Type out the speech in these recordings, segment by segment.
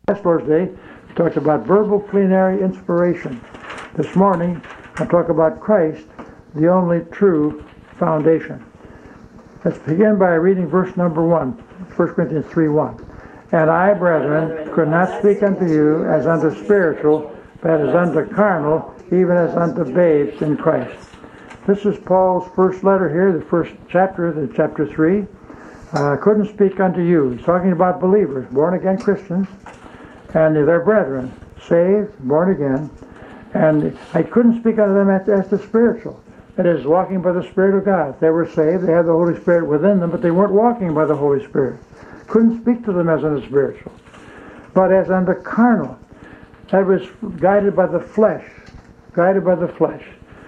Last Lord's Day, we talked about verbal plenary inspiration. This morning, I'll talk about Christ, the only true foundation. Let's begin by reading verse number 1, 1 Corinthians 3:1. And I, brethren, could not speak unto you as unto spiritual, but as unto carnal, even as unto babes in Christ. This is Paul's first letter here, the first chapter, chapter 3. I couldn't speak unto you. He's talking about believers, born-again Christians, and their brethren, saved, born again. And I couldn't speak unto them as the spiritual. That is, walking by the Spirit of God. They were saved, they had the Holy Spirit within them, but they weren't walking by the Holy Spirit. Couldn't speak to them as unto spiritual. But as unto carnal. That was guided by the flesh. Guided by the flesh.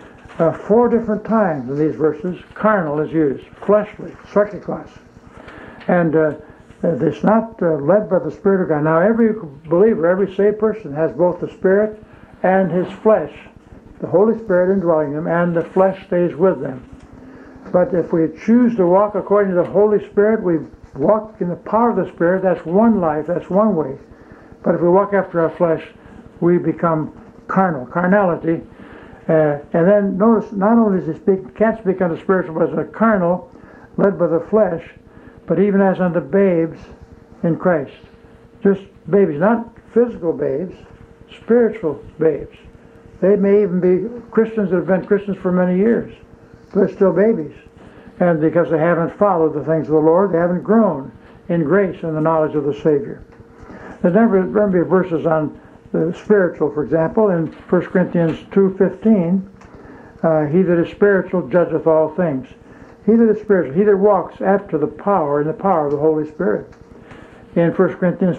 4 different times in these verses, carnal is used. Fleshly, sarkikos. And it's not led by the Spirit of God. Now every believer, every saved person has both the Spirit and his flesh. The Holy Spirit indwelling them, and the flesh stays with them. But if we choose to walk according to the Holy Spirit, we walk in the power of the Spirit. That's one life, that's one way. But if we walk after our flesh, we become carnal, carnality. And then notice, not only does he can't speak unto spiritual, but as a carnal, led by the flesh, but even as unto babes in Christ. Just babies, not physical babes, spiritual babes. They may even be Christians that have been Christians for many years. But they're still babies. And because they haven't followed the things of the Lord, they haven't grown in grace and the knowledge of the Savior. There's never be verses on the spiritual, for example, in 1 Corinthians 2:15, he that is spiritual judgeth all things. He that is spiritual, he that walks after the power, in the power of the Holy Spirit. In 1 Corinthians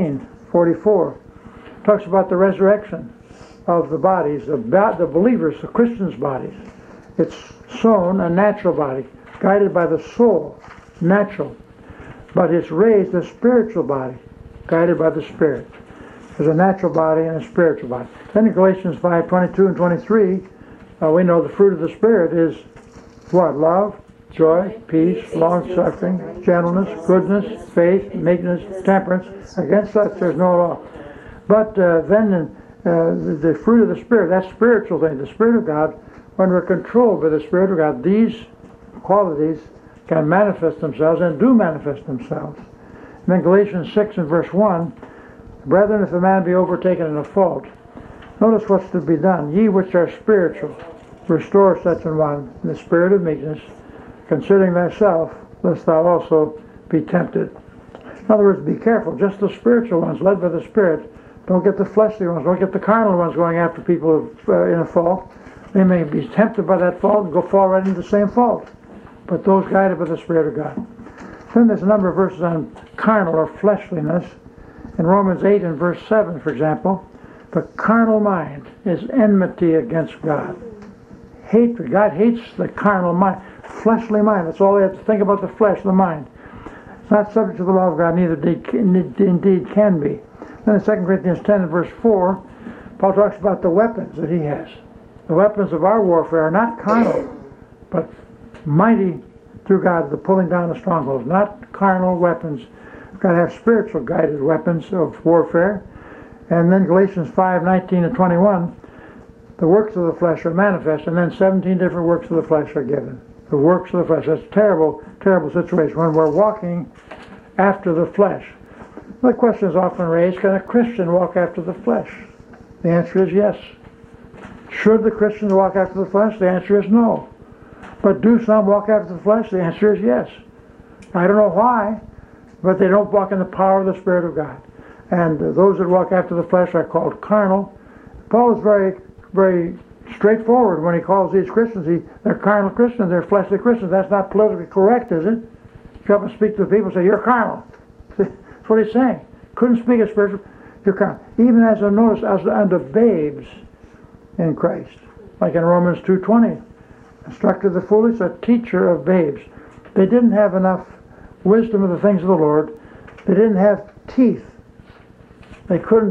15:44, talks about the resurrection of the bodies, the believers, the Christians' bodies. It's sown, a natural body, guided by the soul, natural. But it's raised a spiritual body, guided by the Spirit. There's a natural body and a spiritual body. Then in Galatians 5:22 and 23, we know the fruit of the Spirit is what? Love, joy, peace, long-suffering, gentleness, goodness, faith, meekness, temperance. Against such there's no law. But then the fruit of the Spirit, that spiritual thing, the Spirit of God, when we're controlled by the Spirit of God, these qualities can manifest themselves and do manifest themselves. And then Galatians 6 and verse 1, brethren, if a man be overtaken in a fault, notice what's to be done. Ye which are spiritual, restore such an one in the spirit of meekness, considering thyself, lest thou also be tempted. In other words, be careful. Just the spiritual ones, led by the Spirit. Don't get the fleshly ones. Don't get the carnal ones going after people in a fault. They may be tempted by that fault and fall right into the same fault. But those guided by the Spirit of God. Then there's a number of verses on carnal or fleshliness. In Romans 8 and verse 7, for example, the carnal mind is enmity against God. Hatred. God hates the carnal mind. Fleshly mind. That's all they have to think about, the flesh, the mind. It's not subject to the law of God, neither indeed can be. Then in 2 Corinthians 10 and verse 4, Paul talks about the weapons that he has. The weapons of our warfare are not carnal, but mighty through God, the pulling down of strongholds. Not carnal weapons. We've got to have spiritual guided weapons of warfare. And then Galatians 5:19 and 21, the works of the flesh are manifest, and then 17 different works of the flesh are given. The works of the flesh. That's a terrible, terrible situation when we're walking after the flesh. The question is often raised, can a Christian walk after the flesh? The answer is yes. Should the Christians walk after the flesh? The answer is no. But do some walk after the flesh? The answer is yes. I don't know why, but they don't walk in the power of the Spirit of God. And those that walk after the flesh are called carnal. Paul is very, very straightforward when he calls these Christians. They're carnal Christians, they're fleshly Christians. That's not politically correct, is it? If you up and speak to the people and say, you're carnal. That's what he's saying. Couldn't speak as spiritual, you're carnal. Even as a notice, as unto babes in Christ. Like in Romans 2:20. Instructor the foolish, a teacher of babes. They didn't have enough wisdom of the things of the Lord. They didn't have teeth. They couldn't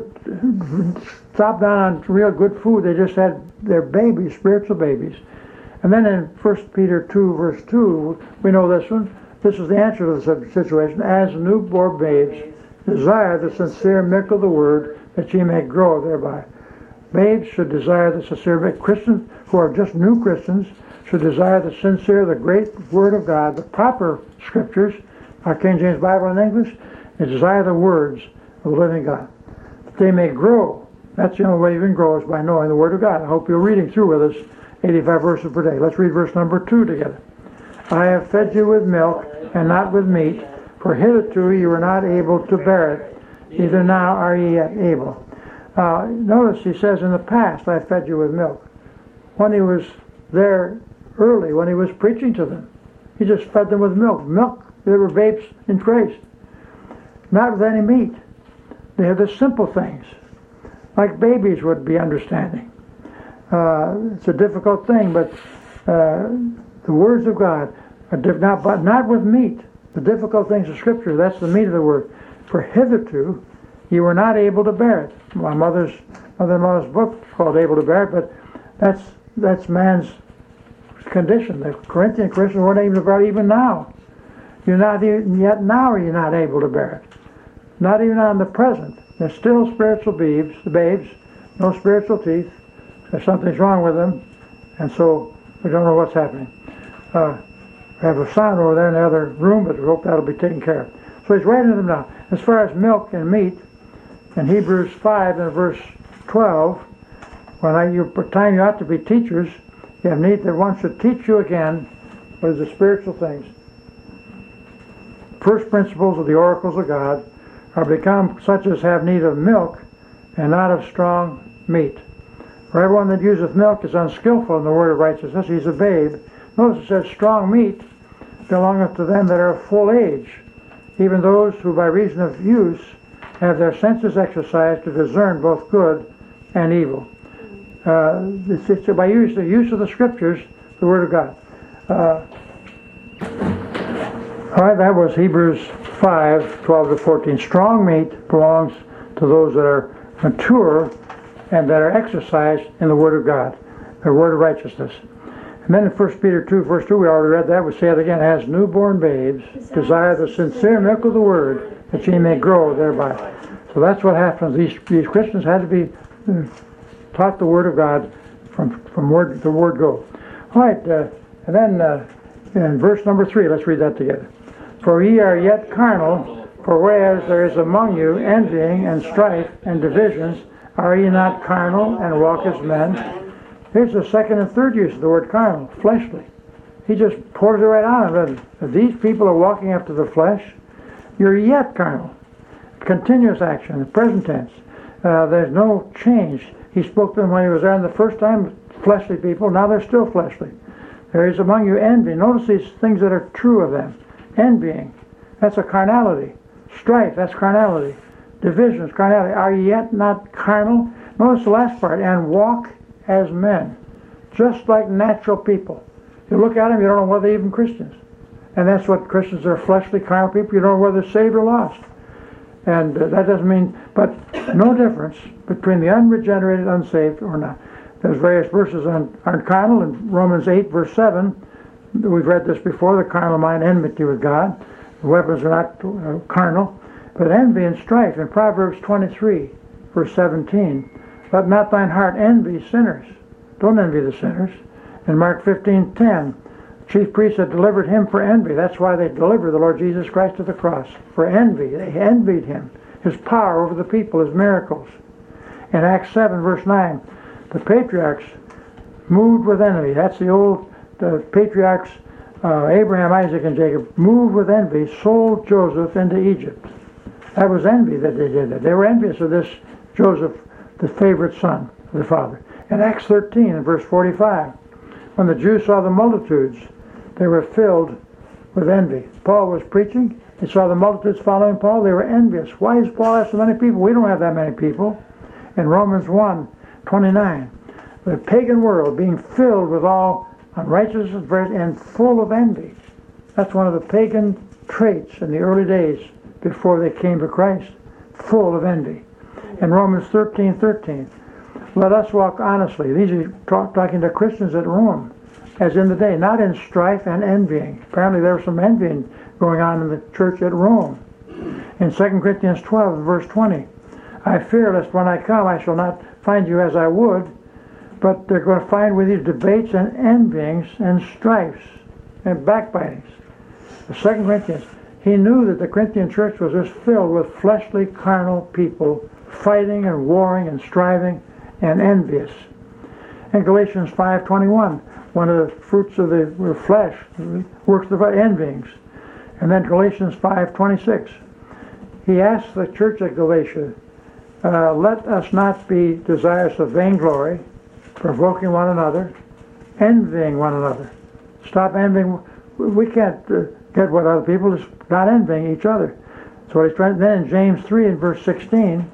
stop down on real good food. They just had their babies, spiritual babies. And then in 1 Peter 2, verse 2, we know this one. This is the answer to the situation. As newborn babes desire the sincere milk of the word, that ye may grow thereby. Babes should desire the sincere milk. Christians who are just new Christians should desire the sincere, the great Word of God, the proper Scriptures, our King James Bible in English, and desire the words of the living God. That they may grow. That's the only way you can grow, is by knowing the Word of God. I hope you're reading through with us 85 verses per day. Let's read verse number 2 together. I have fed you with milk and not with meat, for hitherto you were not able to bear it, neither now are ye yet able. Notice he says in the past, I fed you with milk. When he was there early, when he was preaching to them, he just fed them with milk. Milk, they were babes in Christ. Not with any meat. They had the simple things, like babies would be understanding. It's a difficult thing, but the words of God are but not with meat. The difficult things of Scripture, that's the meat of the Word. For hitherto, you were not able to bear it. My mother-in-law's book is called Able to Bear It, but that's man's condition. The Corinthian Christians weren't able to bear it even now. You're not even, yet now are you not able to bear it. Not even on the present. They're still spiritual babes, no spiritual teeth. There's something's wrong with them, and so we don't know what's happening. We have a sound over there in the other room, but we hope that'll be taken care of. So he's writing to them now. As far as milk and meat, in Hebrews 5 and verse 12, time you ought to be teachers, you have need that one should teach you again what is the spiritual things. First principles of the oracles of God are become such as have need of milk and not of strong meat. For everyone that useth milk is unskillful in the word of righteousness. He's a babe. Notice it says strong meat belongeth to them that are of full age, even those who by reason of use have their senses exercised to discern both good and evil. It's by use of the Scriptures, the Word of God. All right, that was Hebrews 5, 12 to 14. Strong meat belongs to those that are mature and that are exercised in the Word of God, the Word of righteousness. And then in 1 Peter 2, verse 2, we already read that. We say it again. As newborn babes, desire the sincere milk of the Word, that ye may grow thereby. So that's what happens. These Christians had to be taught the Word of God from word to word go. All right, and then in verse number 3, let's read that together. For ye are yet carnal, for whereas there is among you envying and strife and divisions, are ye not carnal and walk as men? Here's the second and third use of the word carnal, fleshly. He just pours it right on them. If these people are walking after the flesh, you're yet carnal. Continuous action, present tense. There's no change. He spoke to them when he was there and the first time, fleshly people. Now they're still fleshly. There is among you envy. Notice these things that are true of them. Envying, that's a carnality. Strife, that's carnality. Divisions, carnality. Are ye yet not carnal? Notice the last part. And walk as men, just like natural people. You look at them, you don't know whether they're even Christians. And that's what Christians are, fleshly, carnal people. You don't know whether they're saved or lost. And that doesn't mean, but no difference between the unregenerated, unsaved, or not. There's various verses on carnal. In Romans 8, verse 7, we've read this before, the carnal mind enmity with God. The weapons are not carnal. But envy and strife. In Proverbs 23, verse 17, let not thine heart envy sinners. Don't envy the sinners. In Mark 15:10, chief priests had delivered him for envy. That's why they delivered the Lord Jesus Christ to the cross. For envy. They envied him. His power over the people, his miracles. In Acts 7, verse 9, the patriarchs moved with envy. That's the patriarchs, Abraham, Isaac, and Jacob, moved with envy, sold Joseph into Egypt. That was envy that they did that. They were envious of this Joseph, the favorite son of the father. In Acts 13 and verse 45, when the Jews saw the multitudes, they were filled with envy. Paul was preaching. They saw the multitudes following Paul. They were envious. Why does Paul have so many people? We don't have that many people. In Romans 1:29, the pagan world being filled with all unrighteousness and full of envy. That's one of the pagan traits in the early days before they came to Christ, full of envy. In Romans 13:13, let us walk honestly. These are talking to Christians at Rome, as in the day, not in strife and envying. Apparently there was some envying going on in the church at Rome. In 2 Corinthians 12, verse 20, I fear lest when I come I shall not find you as I would, but they're going to find with you debates and envyings and strifes and backbitings. The 2 Corinthians, he knew that the Corinthian church was just filled with fleshly, carnal people fighting and warring and striving and envious. In Galatians 5:21, one of the fruits of the flesh, works of envyings. And then Galatians 5:26, he asked the church at Galatia, let us not be desirous of vainglory, provoking one another, envying one another. Stop envying. We can't get what other people is not envying each other. So he's trying. Then in James 3 and verse 16,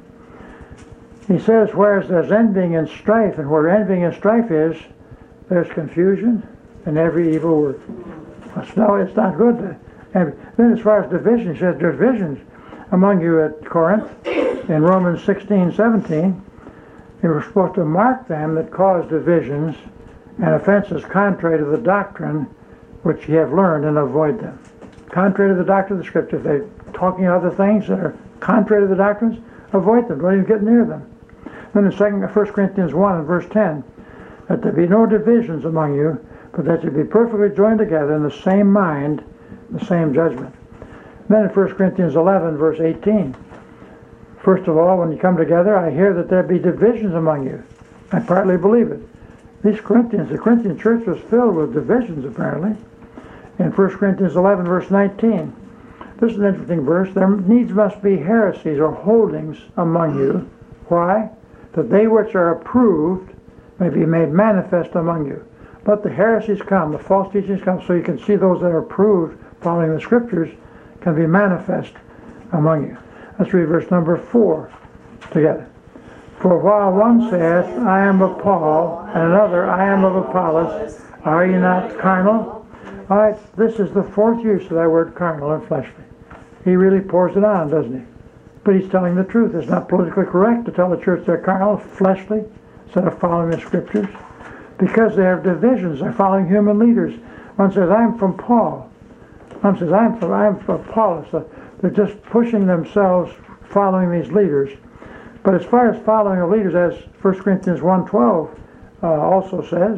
he says, whereas there's envying and strife, and where envying and strife is, there's confusion and every evil work. No, it's not good. And then as far as division, he says there's divisions among you at Corinth. In Romans 16:17, you were supposed to mark them that cause divisions and offenses contrary to the doctrine which ye have learned, and avoid them. Contrary to the doctrine of the Scripture. If they're talking other things that are contrary to the doctrines, avoid them. Don't even get near them. Then in 1 Corinthians 1 and verse 10, that there be no divisions among you, but that you be perfectly joined together in the same mind, the same judgment. Then in 1 Corinthians 11 verse 18, first of all, when you come together, I hear that there be divisions among you. I partly believe it. These Corinthians, the Corinthian church was filled with divisions apparently. In 1 Corinthians 11 verse 19, this is an interesting verse. There needs must be heresies or holdings among you. Why? That they which are approved may be made manifest among you. Let the heresies come, the false teachings come, so you can see those that are approved following the Scriptures can be manifest among you. Let's read verse number 4 together. For while one saith, I am of Paul, and another, I am of Apollos, are ye not carnal? All right, this is the fourth use of that word carnal and fleshly. He really pours it on, doesn't he? But he's telling the truth. It's not politically correct to tell the church they're carnal, fleshly, instead of following the Scriptures. Because they have divisions. They're following human leaders. One says, I'm from Paul. One says, I'm from Apollos. They're just pushing themselves, following these leaders. But as far as following the leaders, as 1 Corinthians 1:12 also says,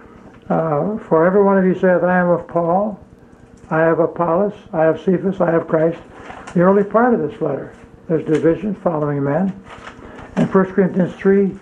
for every one of you saith, I am of Paul, I have Apollos, I have Cephas, I have Christ. The early part of this letter, there's division following men. And 1 Corinthians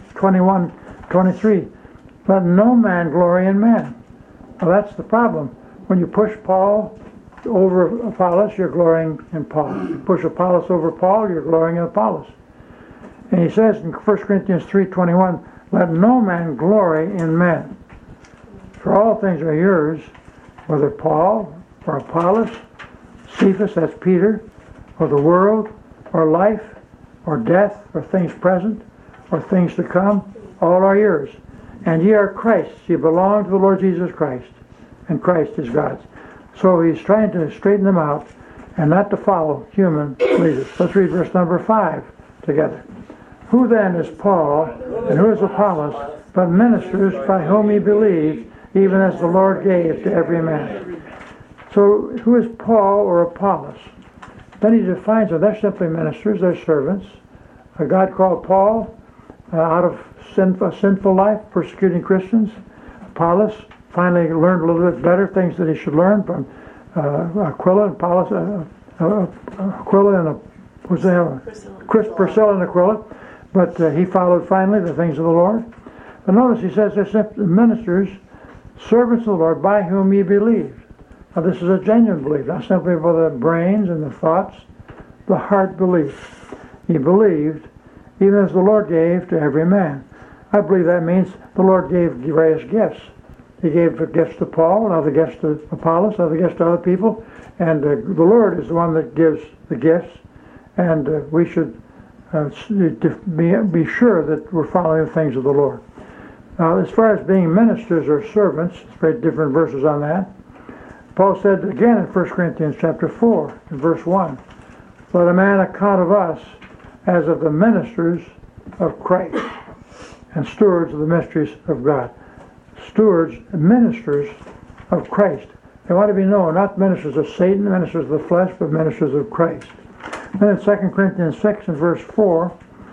3:21-23, let no man glory in man. Well, that's the problem. When you push Paul over Apollos, you're glorying in Paul. You push Apollos over Paul, you're glorying in Apollos. And he says in 1 Corinthians 3:21, let no man glory in men. For all things are yours, whether Paul or Apollos, Cephas, that's Peter, or the world, or life, or death, or things present, or things to come, all are yours. And ye are Christ's. Ye belong to the Lord Jesus Christ, and Christ is God's. So he's trying to straighten them out and not to follow human leaders. Let's read verse number 5 together. Who then is Paul, and who is Apollos, but ministers by whom ye believe, even as the Lord gave to every man. So who is Paul or Apollos? Then he defines them. They're simply ministers, they're servants. God called Paul out of a sinful life, persecuting Christians. Apollos finally learned a little bit better things that he should learn from Priscilla and Aquila. But he followed finally the things of the Lord. But notice he says they're simply ministers, servants of the Lord, by whom ye believed. Now this is a genuine belief, not simply for the brains and the thoughts. The heart believed. He believed, even as the Lord gave to every man. I believe that means the Lord gave various gifts. He gave the gifts to Paul, other gifts to Apollos, other gifts to other people, and the Lord is the one that gives the gifts, and we should be sure that we're following the things of the Lord. Now, as far as being ministers or servants, it's very different verses on that. Paul said again in 1 Corinthians chapter 4, in verse 1, let a man account of us as of the ministers of Christ and stewards of the mysteries of God. Stewards, ministers of Christ. They want to be known, not ministers of Satan, ministers of the flesh, but ministers of Christ. Then in 2 Corinthians 6 and verse 4,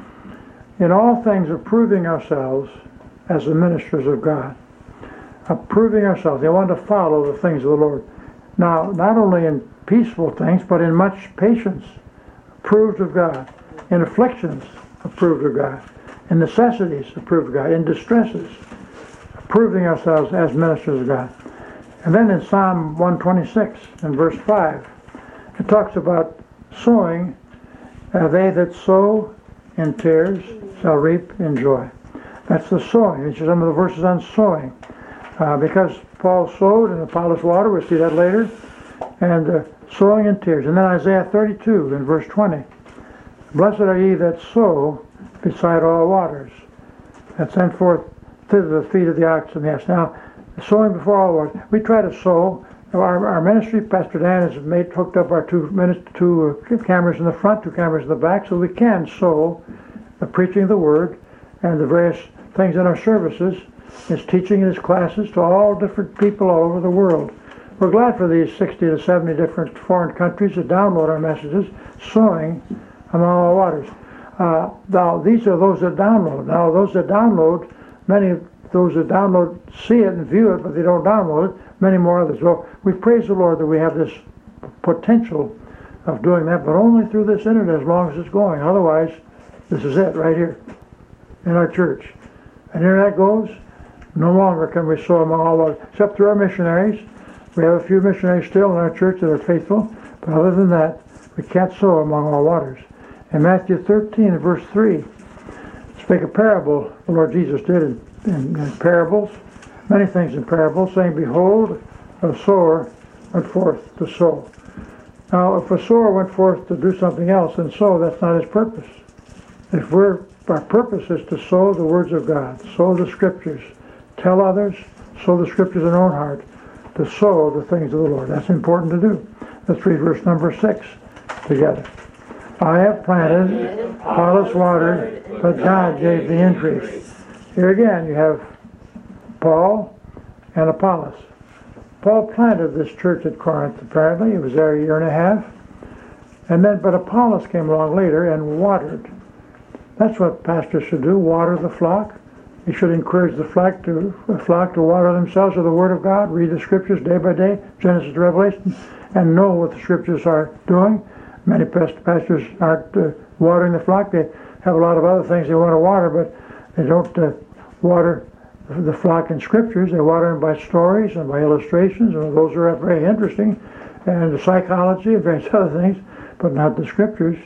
in all things approving ourselves as the ministers of God. Approving ourselves. They want to follow the things of the Lord. Now, not only in peaceful things, but in much patience, approved of God. In afflictions, approved of God. In necessities, approved of God. In distresses, approving ourselves as ministers of God. And then in Psalm 126 and verse 5, it talks about sowing. They that sow in tears shall reap in joy. That's the sowing. These are some of the verses on sowing. Because Paul sowed and Apollos watered, we'll see that later. And sowing in tears. And then Isaiah 32 in verse 20. Blessed are ye that sow beside all waters, that send forth thither the feet of the oxen. Yes. Now, sowing before all waters. We try to sow. Our ministry, Pastor Dan has hooked up our two cameras in the front, 2 cameras in the back, so we can sow the preaching of the Word and the various things in our services, his teaching in his classes to all different people all over the world. We're glad for these 60 to 70 different foreign countries that download our messages, sowing among all waters. Now, these are those that download. Now, those that download, many of those that download see it and view it, but they don't download it. Many more others. Well, we praise the Lord that we have this potential of doing that, but only through this internet as long as it's going. Otherwise, this is it right here in our church. And here that goes. No longer can we sow among all waters, except through our missionaries. We have a few missionaries still in our church that are faithful, but other than that, we can't sow among all waters. In Matthew 13 and verse 3, spake a parable the Lord Jesus did in parables, many things in parables, saying, Behold, a sower went forth to sow. Now, if a sower went forth to do something else and sow, that's not his purpose. Our purpose is to sow the words of God, sow the Scriptures, tell others, sow the Scriptures in our own heart, to sow the things of the Lord. That's important to do. Let's read verse number 6 together. I have planted, Apollos watered, but God gave the increase. Here again you have Paul and Apollos. Paul planted this church at Corinth, apparently. He was there a year and a half. But Apollos came along later and watered. That's what pastors should do, water the flock. You should encourage the flock to water themselves with the Word of God, read the Scriptures day by day, Genesis to Revelation, and know what the Scriptures are doing. Many pastors aren't watering the flock. They have a lot of other things they want to water, but they don't water the flock in Scriptures. They water them by stories and by illustrations, and those are very interesting, and the psychology and various other things, but not the Scriptures.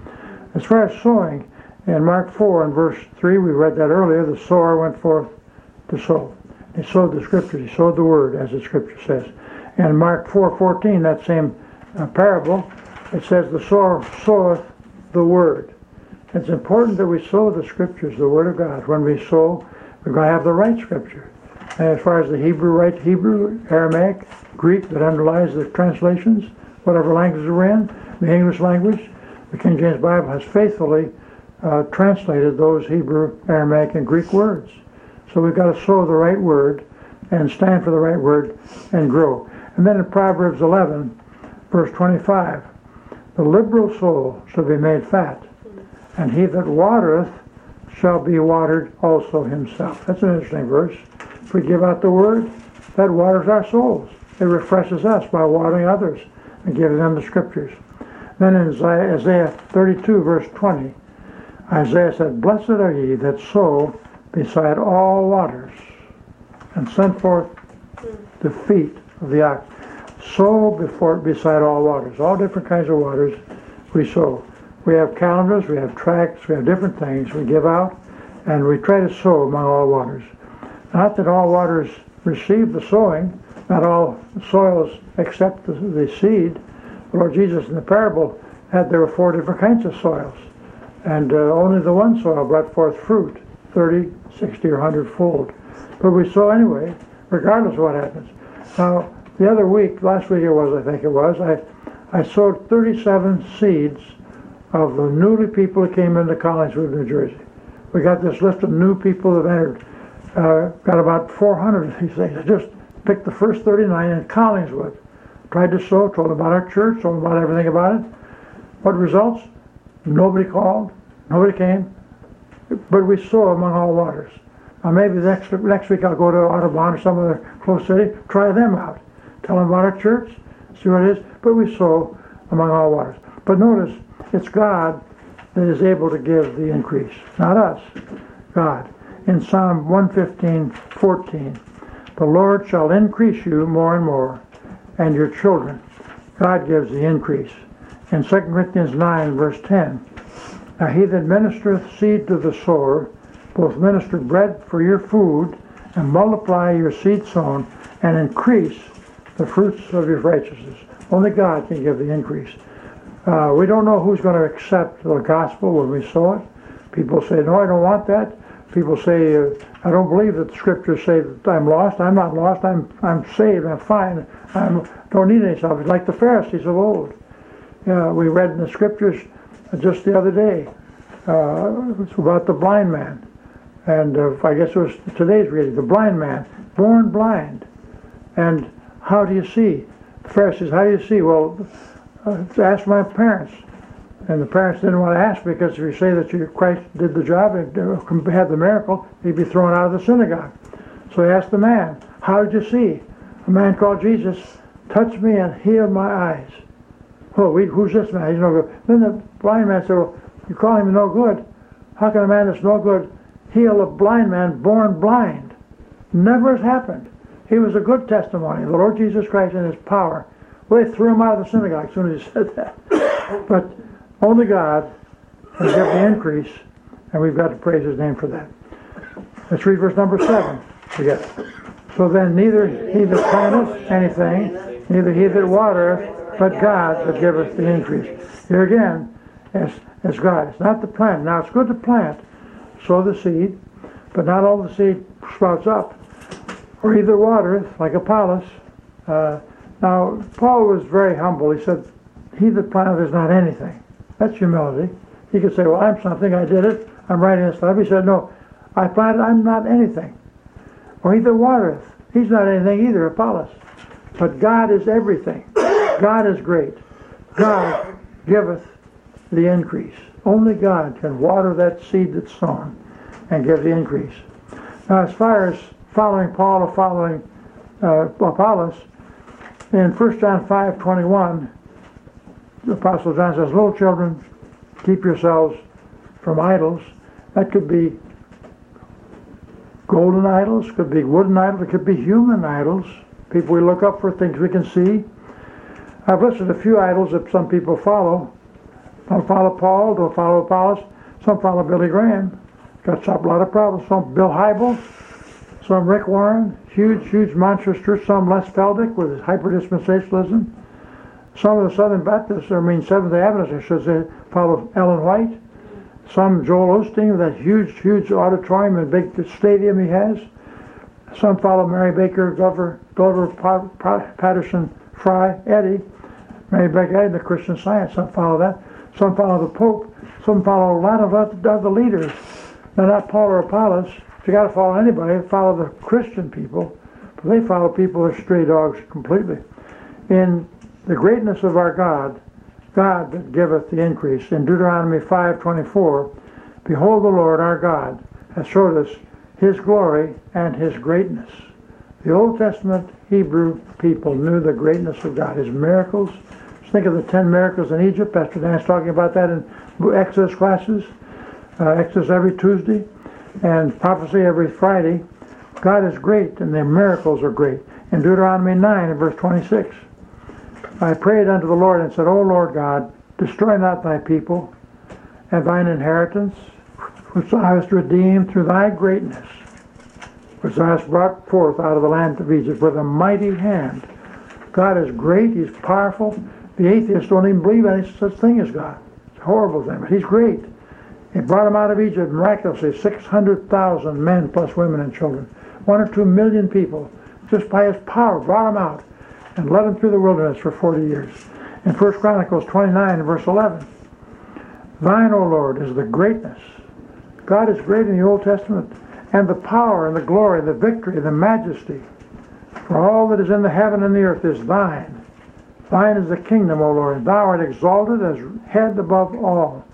As far as sowing, in Mark 4 and verse 3, we read that earlier, the sower went forth to sow. He sowed the Scriptures. He sowed the Word, as the Scripture says. And Mark 4:14, that same parable, it says the sower soweth the Word. It's important that we sow the Scriptures, the Word of God. When we sow, we're going to have the right Scripture. And as far as the Hebrew, Aramaic, Greek that underlies the translations, whatever language we're in, the English language, the King James Bible has faithfully translated those Hebrew, Aramaic, and Greek words. So we've got to sow the right word and stand for the right word and grow. And then in Proverbs 11, verse 25, the liberal soul shall be made fat, and he that watereth shall be watered also himself. That's an interesting verse. If we give out the word, that waters our souls. It refreshes us by watering others and giving them the Scriptures. Then in Isaiah 32, verse 20, Isaiah said, Blessed are ye that sow beside all waters, and send forth the feet of the ox. Sow beside all waters. All different kinds of waters we sow. We have calendars, we have tracts, we have different things we give out, and we try to sow among all waters. Not that all waters receive the sowing, not all soils accept the seed. The Lord Jesus in the parable there were 4 different kinds of soils. And only the one soil brought forth fruit, 30, 60, or 100-fold. But we sow anyway, regardless of what happens. Now, the other week, last week I sowed 37 seeds of the newly people that came into Collingswood, New Jersey. We got this list of new people that entered. Got about 400 of these things. I just picked the first 39 in Collingswood. Tried to sow, told them about our church, told them about everything about it. What results? Nobody called, nobody came, but we sow among all waters. Now maybe next week I'll go to Audubon or some other close city, try them out. Tell them about our church, see what it is, but we sow among all waters. But notice, it's God that is able to give the increase, not us, God. In Psalm 115:14, the Lord shall increase you more and more, and your children. God gives the increase. In 2 Corinthians 9:10, now he that ministereth seed to the sower, both minister bread for your food, and multiply your seed sown, and increase the fruits of your righteousness. Only God can give the increase. We don't know who's going to accept the gospel when we sow it. People say, no, I don't want that. People say, I don't believe that the scriptures say that I'm lost. I'm not lost. I'm saved. I'm fine. I don't need any salvation. Like the Pharisees of old. We read in the scriptures just the other day. It's about the blind man. And I guess it was today's reading. The blind man, born blind. And how do you see? The Pharisees, how do you see? Well, ask my parents. And the parents didn't want to ask because if you say that Christ did the job and had the miracle, he'd be thrown out of the synagogue. So he asked the man, how did you see? A man called Jesus touched me and healed my eyes. Oh, who's this man? He's no good. Then the blind man said, well, you call him no good. How can a man that's no good heal a blind man born blind? Never has happened. He was a good testimony. The Lord Jesus Christ in his power. Well, they threw him out of the synagogue as soon as he said that. But only God can give the increase, and we've got to praise his name for that. Let's read verse number 7 together. So then neither he that planteth anything, neither he that watereth, but God that giveth the increase. Here again, it's God. It's not the plant. Now it's good to plant, sow the seed, but not all the seed sprouts up. Or either watereth, like Apollos. Now, Paul was very humble. He said, he that planteth is not anything. That's humility. He could say, well, I'm something, I did it, I'm writing this stuff. He said, no, I planted, I'm not anything. Or he that watereth, he's not anything either, Apollos. But God is everything. God is great. God giveth the increase. Only God can water that seed that's sown and give the increase. Now, as far as following Paul or following Apollos, in 1 John 5:21, the Apostle John says, little children, keep yourselves from idols. That could be golden idols, could be wooden idols, it could be human idols. People we look up for, things we can see. I've listed a few idols that some people follow. Some follow Paul, don't follow Apollos. Some follow Billy Graham. Got a lot of problems. Some Bill Hybels. Some Rick Warren. Huge, monstrous church. Some Les Feldick with his hyper-dispensationalism. Some of the Southern Baptists, Seventh-day Adventists, I should say, follow Ellen White. Some Joel Osteen with that huge auditorium and big stadium he has. Some follow Mary Baker, Glover Patterson Fry, Eddie. Mary Baker Eddie, the Christian Science. Some follow that. Some follow the Pope. Some follow a lot of other leaders. Now, not Paul or Apollos. If you got to follow anybody, follow the Christian people. But they follow people who are stray dogs completely. In the greatness of our God, God that giveth the increase. In Deuteronomy 5:24, behold, the Lord our God has showed us his glory and his greatness. The Old Testament Hebrew people knew the greatness of God, his miracles. Just think of the 10 miracles in Egypt. Pastor Dan's talking about that in Exodus classes. Exodus every Tuesday, and prophecy every Friday. God is great, and their miracles are great. In Deuteronomy 9 and verse 26, I prayed unto the Lord and said, O Lord God, destroy not thy people and thine inheritance, which thou hast redeemed through thy greatness, which thou hast brought forth out of the land of Egypt with a mighty hand. God is great, he's powerful. The atheists don't even believe any such thing as God. It's a horrible thing, but he's great. He brought them out of Egypt miraculously, 600,000 men plus women and children. 1 or 2 million people, just by his power, brought them out and led them through the wilderness for 40 years. In 1 Chronicles 29 and verse 11, thine, O Lord, is the greatness. God is great in the Old Testament, and the power and the glory, the victory, the majesty. For all that is in the heaven and the earth is thine. Thine is the kingdom, O Lord, and thou art exalted as head above all.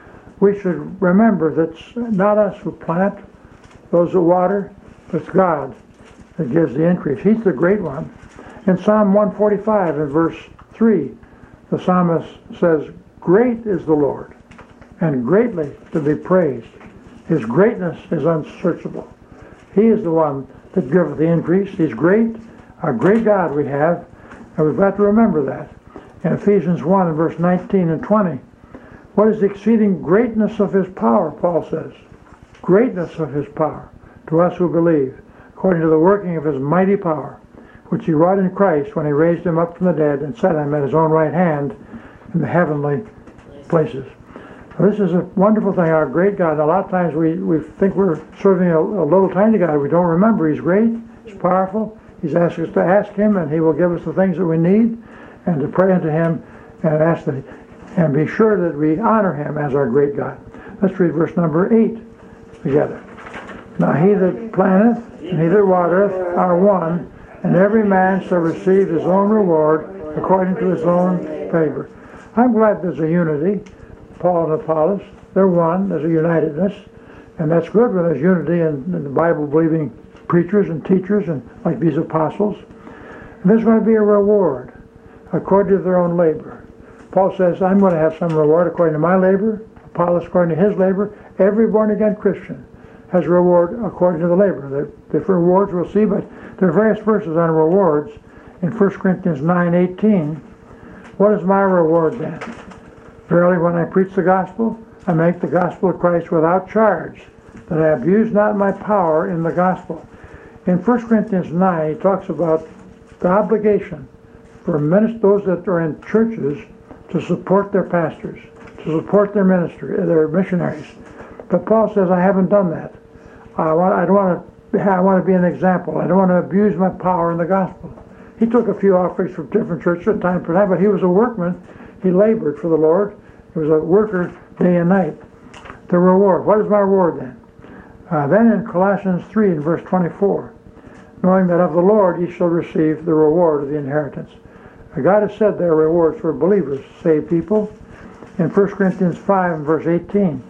We should remember that it's not us who plant, those who water, but it's God that gives the increase. He's the great one. In Psalm 145 in verse 3, the psalmist says, Great is the Lord, and greatly to be praised. His greatness is unsearchable. He is the one that giveth the increase. He's great, a great God we have, and we've got to remember that. In Ephesians 1 and verse 19 and 20, what is the exceeding greatness of his power, Paul says. Greatness of his power to us who believe, according to the working of his mighty power, which he wrought in Christ when he raised him up from the dead and set him at his own right hand in the heavenly places. Now, this is a wonderful thing, our great God. A lot of times we think we're serving a little tiny God. We don't remember he's great, he's powerful. He's asked us to ask him, and he will give us the things that we need, and to pray unto him and ask that, and be sure that we honor him as our great God. Let's read verse number 8 together. Now he that planteth and he that watereth are one, and every man shall receive his own reward according to his own favor. I'm glad there's a unity. Paul and Apollos, they're one, there's a unitedness, and that's good when there's unity in the Bible-believing preachers and teachers and like these apostles. And there's going to be a reward according to their own labor. Paul says, I'm going to have some reward according to my labor, Apollos according to his labor. Every born-again Christian has a reward according to the labor. There are different rewards we'll see, but there are various verses on rewards. In 1 Corinthians 9:18, what is my reward then? Verily, when I preach the gospel, I make the gospel of Christ without charge, that I abuse not my power in the gospel. In 1 Corinthians 9, he talks about the obligation for those that are in churches to support their pastors, to support their ministry, their missionaries. But Paul says, I haven't done that. I want to be an example. I don't want to abuse my power in the gospel. He took a few offerings from different churches at time for time, but he was a workman. He labored for the Lord. He was a worker day and night. The reward. What is my reward then? Then in Colossians 3 and verse 24, knowing that of the Lord ye shall receive the reward of the inheritance. God has said there are rewards for believers, saved people. In 1 Corinthians 5 and verse 18,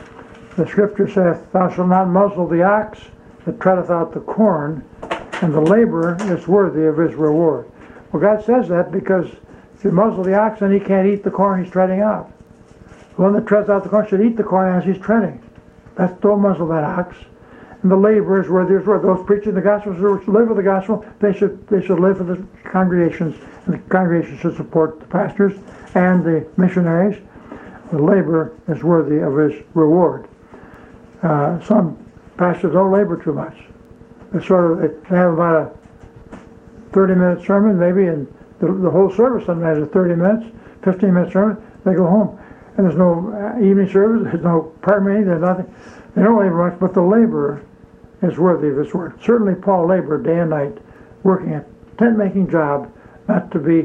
the scripture saith, Thou shalt not muzzle the ox that treadeth out the corn, and the laborer is worthy of his reward. Well, God says that because if you muzzle the ox, then he can't eat the corn he's treading out. The one that treads out the corn should eat the corn as he's treading. Don't muzzle that ox. And the laborer is worthy of his reward. Those preaching the gospel, which live with the gospel, they should live for the congregations, and the congregation should support the pastors and the missionaries. The laborer is worthy of his reward. Some pastors don't labor too much. They have about a 30-minute sermon, maybe, and the whole service sometimes is 30 minutes, 15-minute sermon. They go home, and there's no evening service, there's no prayer meeting, there's nothing. They don't labor much, but the laborer is worthy of his work. Certainly Paul labored day and night, working a tent-making job, not to be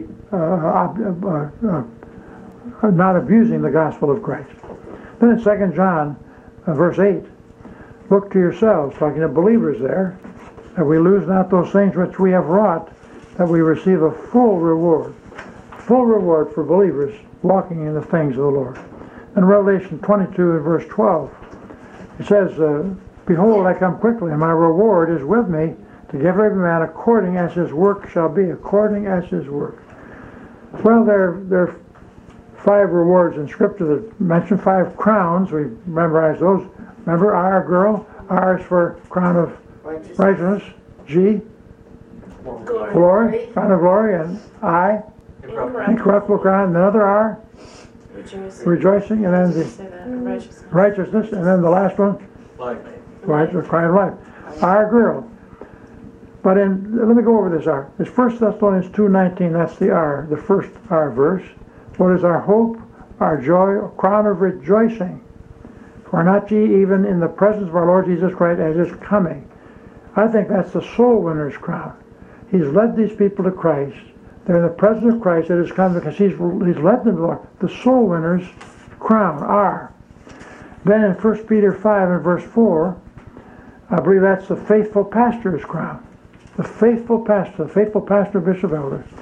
not abusing the gospel of Christ. Then in 2 John verse 8, look to yourselves, talking to believers there, that we lose not those things which we have wrought, that we receive a full reward for believers walking in the things of the Lord. In Revelation 22 and verse 12, it says, Behold, I come quickly, and my reward is with me, to give every man according as his work shall be, according as his work. Well, there are 5 rewards in Scripture that mention 5 crowns. We memorized those. Remember, R, girl. R is for crown of righteousness. G, glory, crown of glory. And I, incorruptible crown. And another R, rejoicing. And then the righteousness. And then the last one, life. Right, the crown of life. R, girl. But let me go over this R. It's 1 Thessalonians 2:19. That's the R, the first R verse. What is our hope, our joy, crown of rejoicing? For not ye even in the presence of our Lord Jesus Christ as his coming. I think that's the soul winner's crown. He's led these people to Christ. They're in the presence of Christ at his coming because he's led them to the Lord. The soul winner's crown, R. Then in 1 Peter 5 and verse 4, I believe that's the faithful pastor's crown. The faithful pastor, bishop, elder.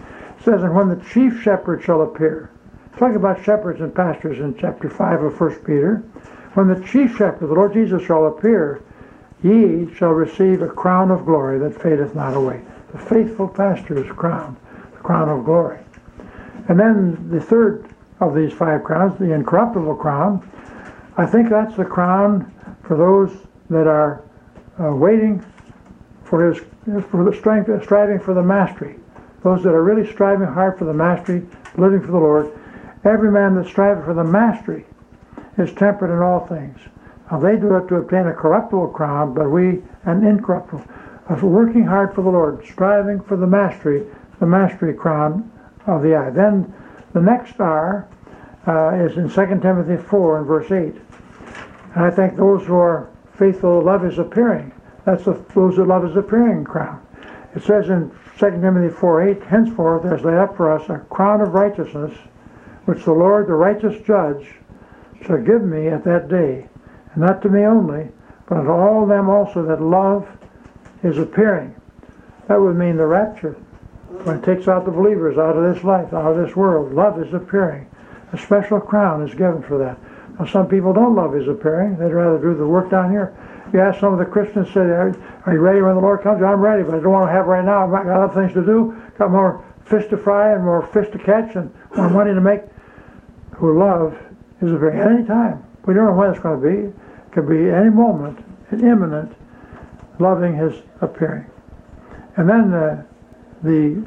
says, and when the chief shepherd shall appear. It's talking about shepherds and pastors in chapter 5 of 1 Peter. When the chief shepherd, the Lord Jesus, shall appear, ye shall receive a crown of glory that fadeth not away. The faithful pastor's crown, the crown of glory. And then the third of these 5 crowns, the incorruptible crown, I think that's the crown for those that are waiting for the strength, striving for the mastery. Those that are really striving hard for the mastery, living for the Lord. Every man that striveth for the mastery is temperate in all things. Now they do it to obtain a corruptible crown, but we an incorruptible. Working hard for the Lord, striving for the mastery crown of the eye. Then the next R is in 2 Timothy 4 and verse 8. And I think those who are faithful, love is appearing. That's those that love is appearing crown. It says in 2 Timothy 4:8, henceforth there is laid up for us a crown of righteousness, which the Lord, the righteous judge, shall give me at that day, and not to me only, but unto all them also that love is appearing. That would mean the rapture, when it takes out the believers out of this life, out of this world. Love is appearing. A special crown is given for that. Now some people don't love his appearing. They'd rather do the work down here. You ask some of the Christians, say, are you ready when the Lord comes? I'm ready, but I don't want to have right now. I've got other things to do. Got more fish to fry and more fish to catch and more money to make. Who love is appearing at any time. We don't know when it's going to be. It could be any moment, imminent. Loving his appearing. And then the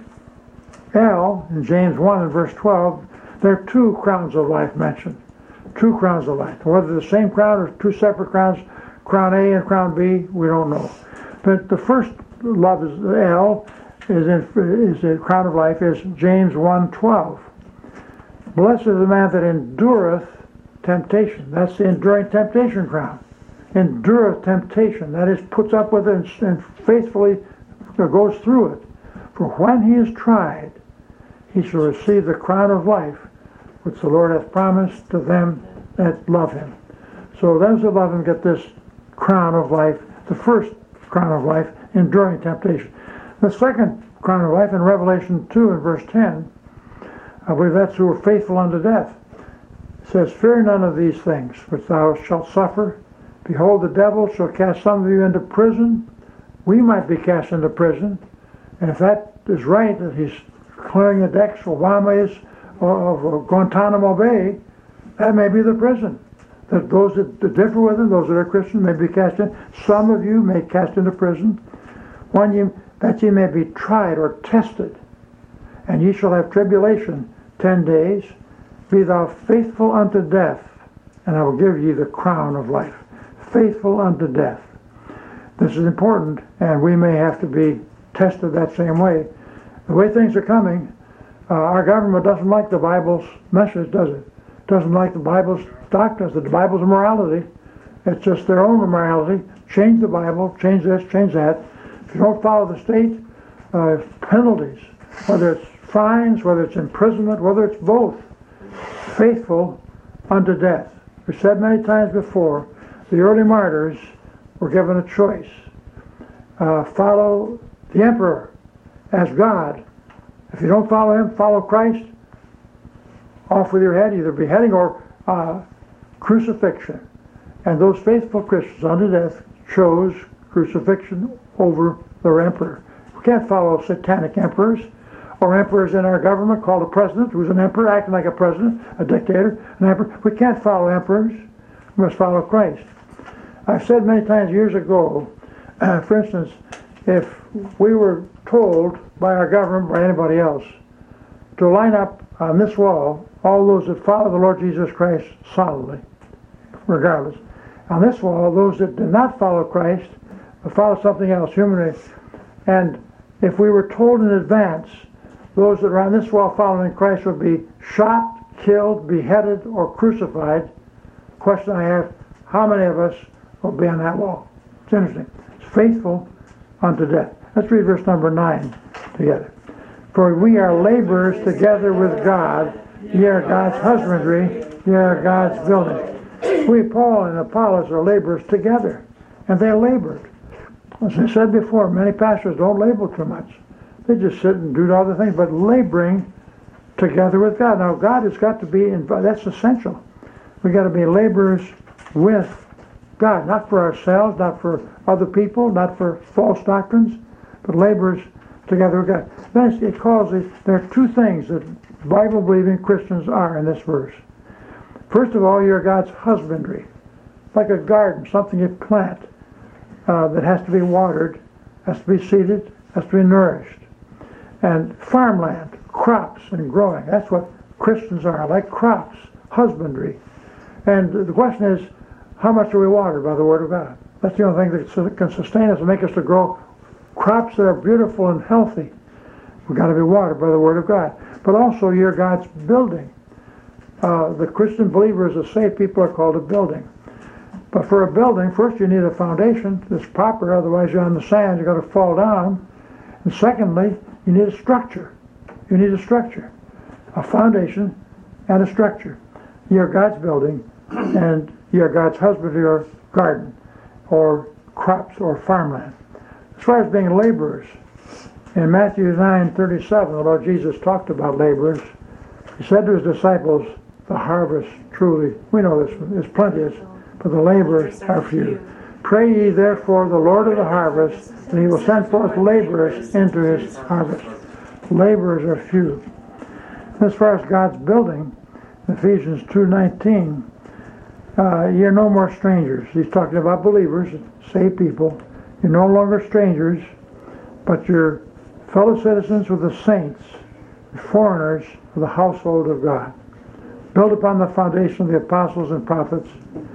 L in James 1 and verse 12, there are 2 crowns of life mentioned. 2 crowns of life. Whether the same crown or 2 separate crowns, crown A and crown B, we don't know. But the first love is L is the crown of life is James 1:12. Blessed is the man that endureth temptation. That's the enduring temptation crown. Endureth temptation. That is, puts up with it and faithfully goes through it. For when he is tried, he shall receive the crown of life, which the Lord hath promised to them that love him. So those that love him get this crown of life, the first crown of life, enduring temptation. The second crown of life in Revelation 2 and verse 10, I believe that's who are faithful unto death. It says, fear none of these things which thou shalt suffer. Behold, the devil shall cast some of you into prison. We might be cast into prison. And if that is right, that he's clearing the decks for Guama's or Guantanamo Bay, that may be the prison. That those that differ with him, those that are Christian, may be cast in. Some of you may cast into prison. That ye may be tried or tested. And ye shall have tribulation 10 days. Be thou faithful unto death, and I will give ye the crown of life. Faithful unto death. This is important, and we may have to be tested that same way. The way things are coming, our government doesn't like the Bible's message, does it? Doesn't like the Bible's doctrines, the Bible's morality. It's just their own morality. Change the Bible, change this, change that. If you don't follow the state, penalties, whether it's fines, whether it's imprisonment, whether it's both. Faithful unto death. We've said many times before, the early martyrs were given a choice. Follow the emperor as God. If you don't follow him, follow Christ. Off with your head, either beheading or crucifixion. And those faithful Christians unto death chose crucifixion over their emperor. We can't follow satanic emperors or emperors in our government called a president, who's an emperor, acting like a president, a dictator, an emperor. We can't follow emperors. We must follow Christ. I've said many times years ago, for instance, if we were told by our government, by anybody else, to line up on this wall all those that follow the Lord Jesus Christ solidly, regardless. On this wall, those that did not follow Christ, but follow something else, humanly. And if we were told in advance, those that are on this wall following Christ would be shot, killed, beheaded, or crucified. The question I have, how many of us will be on that wall? It's interesting. It's faithful unto death. Let's read verse number 9 together. For we are laborers together with God. Ye are God's husbandry. Ye are God's building. We, Paul and Apollos, are laborers together. And they labored. As I said before, many pastors don't labor too much. They just sit and do other things, but laboring together with God. Now, God has got to be involved. That's essential. We've got to be laborers with God, not for ourselves, not for other people, not for false doctrines, but laborers together with God. Then it calls it, there are two things that Bible-believing Christians are in this verse. First of all, you're God's husbandry, like a garden, something you plant that has to be watered, has to be seeded, has to be nourished. And farmland, crops and growing, that's what Christians are, like crops, husbandry. And the question is, how much are we watered by the Word of God? That's the only thing that can sustain us and make us to grow crops that are beautiful and healthy. We've got to be watered by the Word of God. But also, you're God's building. The Christian believers, the saved people, are called a building. But for a building, first you need a foundation that's proper, otherwise you're on the sand, you're going to fall down. And secondly, you need a structure. You need a structure, a foundation and a structure. You're God's building, and you're God's husbandry or garden, or crops or farmland. As far as being laborers, in Matthew 9:37, the Lord Jesus talked about laborers. He said to his disciples, the harvest truly, we know this, is plenteous, but the laborers are few. Pray ye therefore the Lord of the harvest, that he will send forth laborers into his harvest. Laborers are few. As far as God's building, Ephesians 2:19, you're no more strangers. He's talking about believers, saved people. You're no longer strangers, but you're fellow citizens with the saints, foreigners of the household of God. Built upon the foundation of the apostles and prophets,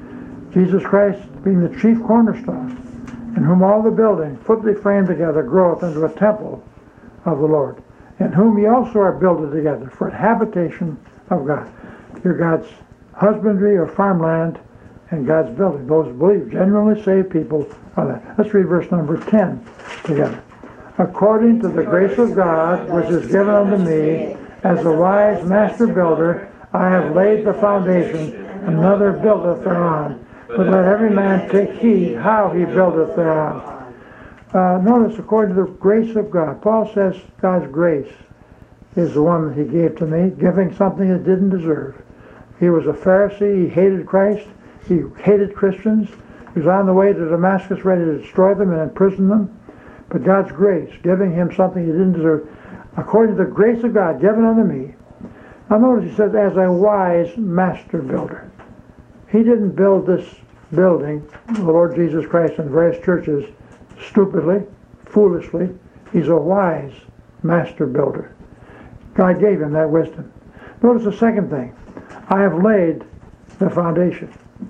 Jesus Christ being the chief cornerstone, in whom all the building, fitly framed together, groweth into a temple of the Lord, in whom ye also are builded together for a habitation of God. You're God's husbandry or farmland and God's building. Those believe, genuinely saved people are that. Let's read verse number 10 together. According to the grace of God, which is given unto me, as a wise master builder, I have laid the foundation, another buildeth thereon. But let every man take heed how he buildeth thereon. Notice, according to the grace of God, Paul says God's grace is the one that he gave to me, giving something he didn't deserve. He was a Pharisee. He hated Christ. He hated Christians. He was on the way to Damascus ready to destroy them and imprison them. But God's grace, giving him something he didn't deserve, according to the grace of God given unto me. Now notice he says, as a wise master builder. He didn't build this building, the Lord Jesus Christ and various churches, stupidly, foolishly. He's a wise master builder. God gave him that wisdom. Notice the second thing. I have laid the foundation.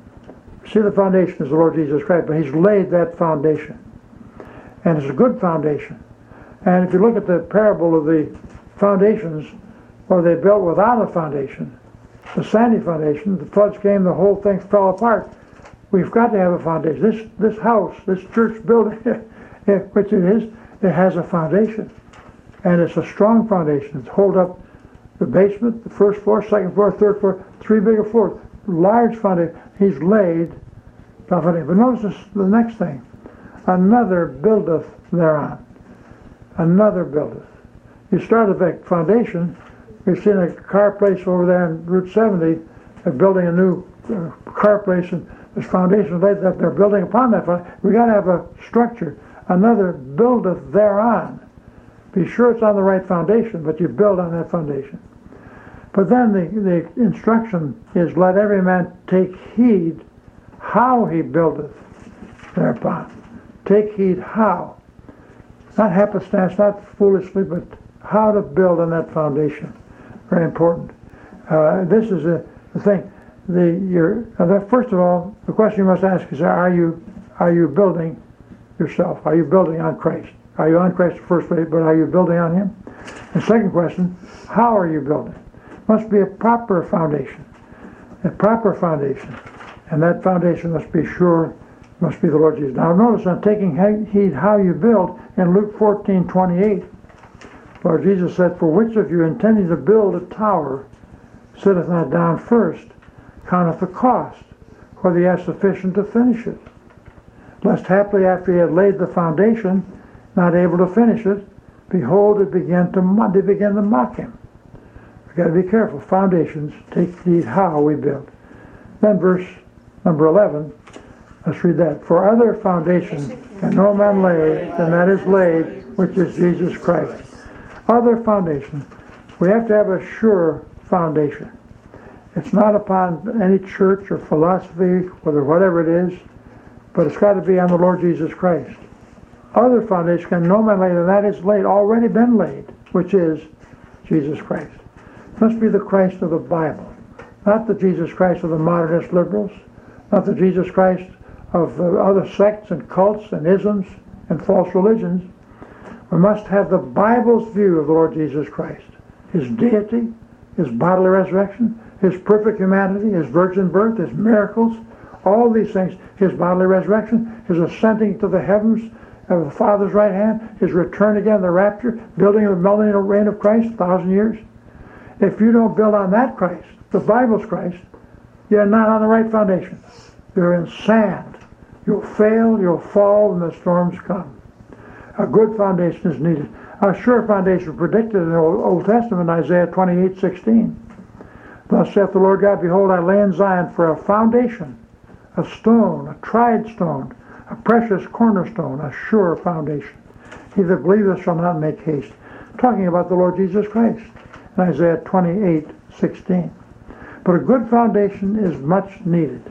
See, the foundation is the Lord Jesus Christ, but he's laid that foundation. And it's a good foundation. And if you look at the parable of the foundations, where they built without a foundation, the sandy foundation, the floods came, the whole thing fell apart. We've got to have a foundation. This house, this church building, which it is, it has a foundation. And it's a strong foundation. It's hold up the basement, the first floor, second floor, third floor, three bigger floors. Large foundation. He's laid the foundation. But notice the next thing. Another buildeth thereon. Another buildeth. You start at the foundation. We've seen a car place over there on Route 70. They're building a new car place, and this foundation laid that they're building upon that. We got to have a structure. Another buildeth thereon. Be sure it's on the right foundation, but you build on that foundation. But then the instruction is, let every man take heed how he buildeth thereupon. Take heed how. Not happenstance, not foolishly, but how to build on that foundation. Very important. This is the thing. First of all, the question you must ask is, are you building yourself? Are you building on Christ? Are you on Christ first, but are you building on him? The second question, how are you building? Must be a proper foundation. A proper foundation. And that foundation must be sure, must be the Lord Jesus. Now notice on taking heed how you build, in Luke 14:28, Lord Jesus said, for which of you intending to build a tower sitteth not down first, counteth the cost, whether he has sufficient to finish it? Lest haply after he had laid the foundation, not able to finish it, behold, they began to mock him. We've got to be careful. Foundations take heed how we build. Then verse number 11, let's read that. For other foundation can no man lay than that is laid, which is Jesus Christ. Other foundation. We have to have a sure foundation. It's not upon any church or philosophy, whatever it is, but it's got to be on the Lord Jesus Christ. Other foundation can no man lay than that is laid, already been laid, which is Jesus Christ. It must be the Christ of the Bible, not the Jesus Christ of the modernist liberals, not the Jesus Christ of the other sects and cults and isms and false religions. We must have the Bible's view of the Lord Jesus Christ. His deity, his bodily resurrection, his perfect humanity, his virgin birth, his miracles, all these things, his bodily resurrection, his ascending to the heavens of the Father's right hand, his return again, the rapture, building of the millennial reign of Christ, 1,000 years. If you don't build on that Christ, the Bible's Christ, you're not on the right foundation. You're in sand. You'll fail, you'll fall when the storms come. A good foundation is needed. A sure foundation predicted in the Old Testament, Isaiah 28:16. Thus saith the Lord God, behold, I lay in Zion for a foundation, a stone, a tried stone, a precious cornerstone, a sure foundation. He that believeth shall not make haste. Talking about the Lord Jesus Christ in Isaiah 28:16. But a good foundation is much needed.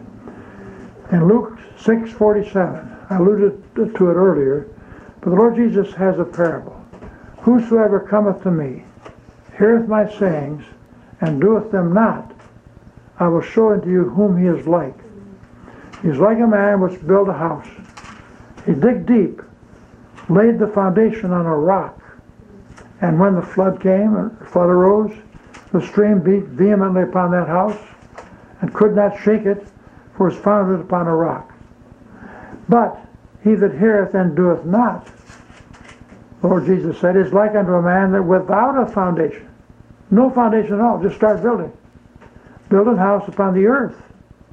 In Luke 6:47, I alluded to it earlier, but the Lord Jesus has a parable. Whosoever cometh to me, heareth my sayings, and doeth them not, I will show unto you whom he is like. He is like a man which built a house. He digged deep, laid the foundation on a rock, and when the flood came, or the flood arose, the stream beat vehemently upon that house, and could not shake it, for it was founded upon a rock. But he that heareth and doeth not, the Lord Jesus said, is like unto a man that without a foundation, no foundation at all, just start building. Build a house upon the earth,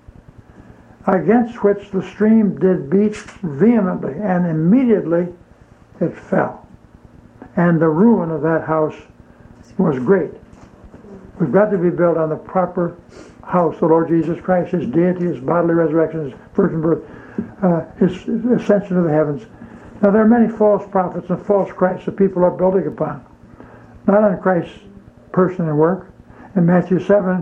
against which the stream did beat vehemently, and immediately it fell. And the ruin of that house was great. We've got to be built on the proper house, the Lord Jesus Christ, his deity, his bodily resurrection, his virgin birth, his ascension to the heavens. Now there are many false prophets and false Christs that people are building upon, not on Christ's person and work. In Matthew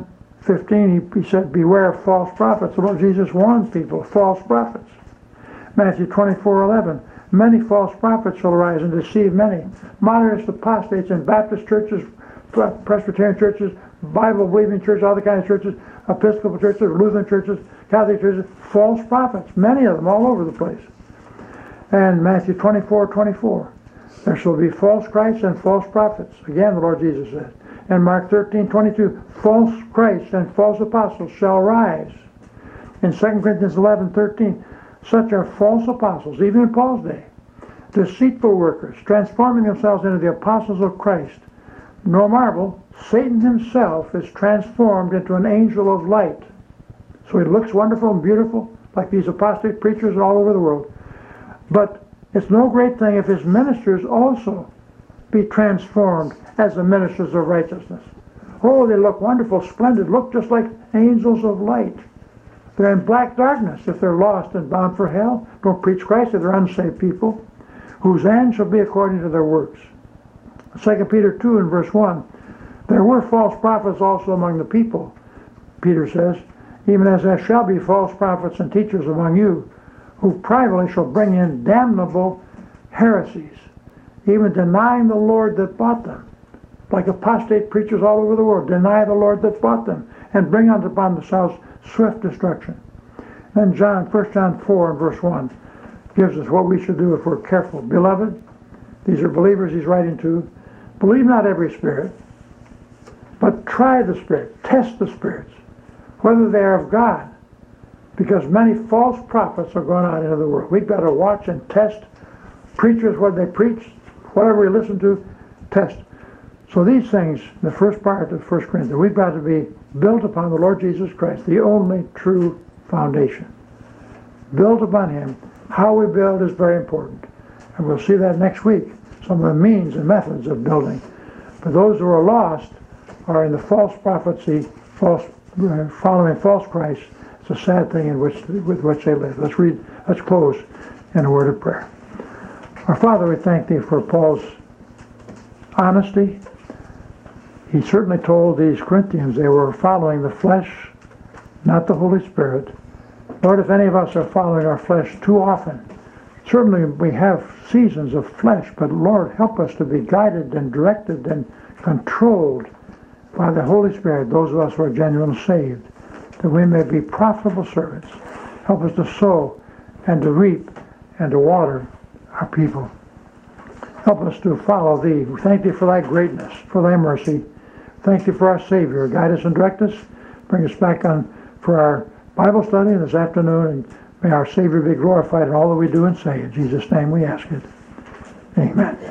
7:15, he said, beware of false prophets. The Lord Jesus warned people of false prophets. Matthew 24:11, many false prophets shall arise and deceive many. Modernist apostates in Baptist churches, Presbyterian churches, Bible-believing churches, other kinds of churches, Episcopal churches, Lutheran churches, Catholic churches, false prophets, many of them all over the place. And Matthew 24:24, there shall be false Christs and false prophets. Again, the Lord Jesus said. And Mark 13:22, false Christs and false apostles shall rise. In 2 Corinthians 11:13, such are false apostles, even in Paul's day, deceitful workers, transforming themselves into the apostles of Christ. No marvel, Satan himself is transformed into an angel of light. So he looks wonderful and beautiful, like these apostate preachers all over the world. But it's no great thing if his ministers also be transformed as the ministers of righteousness. Oh, they look wonderful, splendid, look just like angels of light. They're in black darkness if they're lost and bound for hell. Don't preach Christ if they're unsaved people, whose end shall be according to their works. 2 Peter 2 and verse 1, there were false prophets also among the people, Peter says, even as there shall be false prophets and teachers among you, who privately shall bring in damnable heresies, even denying the Lord that bought them. Like apostate preachers all over the world, deny the Lord that bought them, and bring upon themselves swift destruction. Then 1 John 4 and verse 1 gives us what we should do if we're careful. Beloved, these are believers he's writing to, believe not every spirit, but try the spirit, test the spirits, whether they are of God, because many false prophets are going out into the world. We've got to watch and test preachers, what they preach, whatever we listen to, test. So these things, the first part of 1 Corinthians, we've got to be built upon the Lord Jesus Christ, the only true foundation. Built upon him. How we build is very important. And we'll see that next week. some of the means and methods of building. But those who are lost are in the false prophecy, following false Christ. It's a sad thing with which they live. Let's close in a word of prayer. Our Father, we thank Thee for Paul's honesty. He certainly told these Corinthians they were following the flesh, not the Holy Spirit. Lord, if any of us are following our flesh too often, certainly we have seasons of flesh, but Lord, help us to be guided and directed and controlled by the Holy Spirit, those of us who are genuinely saved, that we may be profitable servants. Help us to sow and to reap and to water our people. Help us to follow Thee. We thank Thee for Thy greatness, for Thy mercy. Thank Thee for our Savior. Guide us and direct us. Bring us back on for our Bible study this afternoon, and may our Savior be glorified in all that we do and say. In Jesus' name we ask it. Amen.